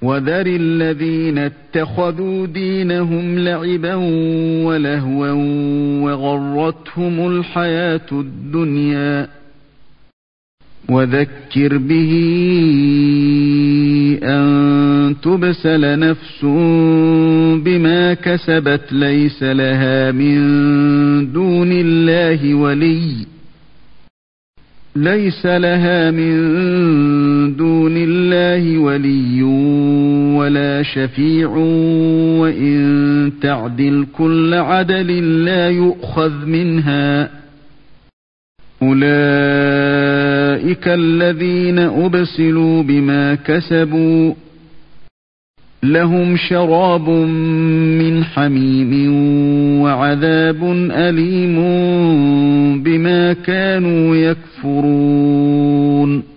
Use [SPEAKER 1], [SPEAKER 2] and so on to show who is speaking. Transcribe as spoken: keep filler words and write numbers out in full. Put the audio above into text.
[SPEAKER 1] وذر الذين اتخذوا دينهم لعبا ولهوا وغرتهم الحياة الدنيا وذكر به أن تبسل نفس بما كسبت ليس لها من دون الله ولي ليس لها من دون الله ولي ولا شفيع وإن تعدل كل عدل لا يؤخذ منها أولئك الذين أبسلوا بما كسبوا لهم شراب من حميم وعذاب أليم بما كانوا يكفرون.